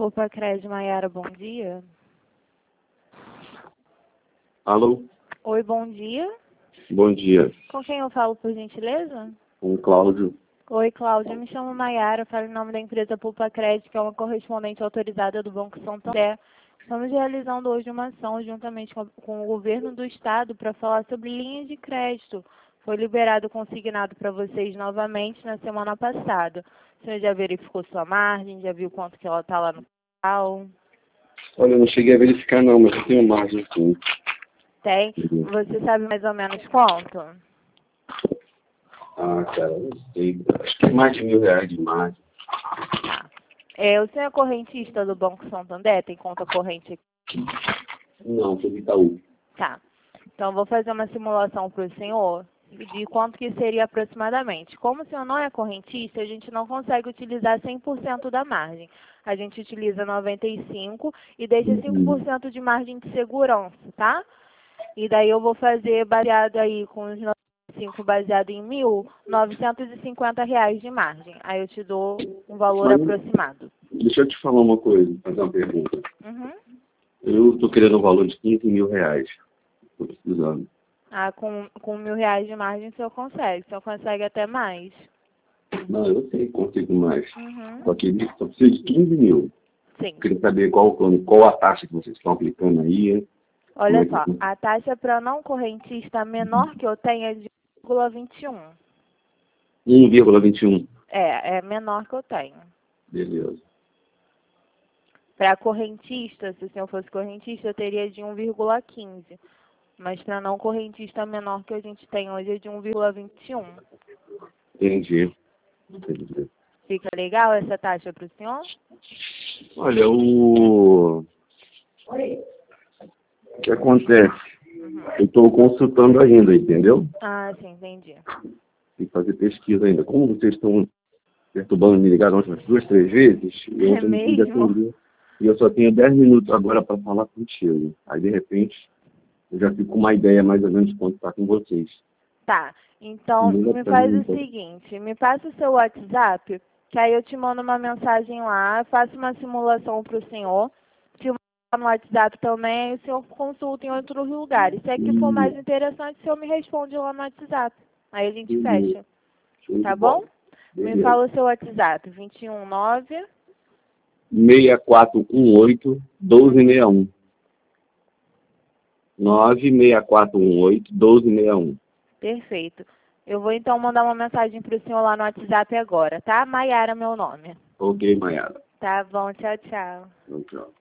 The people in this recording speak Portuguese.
Pulpacred, Maiara, bom dia. Alô? Oi, bom dia. Bom dia. Com quem eu falo, por gentileza? Com o Cláudio. Oi, Cláudia. Me chamo Maiara, falo em nome da empresa Pulpacred, que é uma correspondente autorizada do Banco Santander. Estamos realizando hoje uma ação juntamente com o governo do estado para falar sobre linhas de crédito. Foi liberado consignado para vocês novamente na semana passada. O senhor já verificou sua margem? Já viu quanto que ela está lá no total? Olha, eu não cheguei a verificar não, mas eu tenho margem sim. Tem. Você sabe mais ou menos quanto? Ah, cara, eu não sei. Acho que é mais de R$ 1.000 de margem. Tá. O senhor é correntista do Banco Santander? Tem conta corrente aqui? Não, sou do Itaú. Tá. Então, eu vou fazer uma simulação para o senhor de quanto que seria aproximadamente. Como o senhor não é correntista, a gente não consegue utilizar 100% da margem. A gente utiliza 95% e deixa 5% de margem de segurança, tá? E daí eu vou fazer baseado aí com os 95 baseado em 1.950 reais de margem. Aí eu te dou um valor aproximado. Deixa eu te falar uma coisa, fazer uma pergunta. Uhum. Eu estou querendo um valor de R$ 15.000. Estou precisando. Ah, com R$ 1.000 de margem o senhor consegue até mais. Não, eu sei que consigo mais. Uhum. Só preciso de 15 mil. Sim. Queria saber qual a taxa que vocês estão aplicando aí. Olha só, a taxa para não correntista menor que eu tenho é de 1,21. 1,21. É menor que eu tenho. Beleza. Para correntista, se o senhor fosse correntista, eu teria de 1,15. Mas para não correntista menor que a gente tem hoje é de 1,21. Entendi. Fica legal essa taxa para o senhor? Olha, o que acontece? Eu estou consultando ainda, entendeu? Ah, sim, entendi. Tem que fazer pesquisa ainda. Como vocês estão perturbando, me ligaram umas 2, 3 vezes, eu É não consegui mesmo? atender. E eu só tenho 10 minutos agora para falar contigo. Aí, de repente, eu já fico com uma ideia mais ou menos de quanto está com vocês. Tá, então me faz o seguinte, me passa o seu WhatsApp, que aí eu te mando uma mensagem lá, faço uma simulação para o senhor, te mando no WhatsApp também, o senhor consulta em outros lugares. Se é que for mais interessante, o senhor me responde lá no WhatsApp. Aí a gente fecha, tá bom? Me fala o seu WhatsApp, 219 6418 1261. 96418 1261. Perfeito. Eu vou então mandar uma mensagem para o senhor lá no WhatsApp agora, tá? Maiara, meu nome. Ok, Maiara. Tá bom, tchau, tchau. Tchau.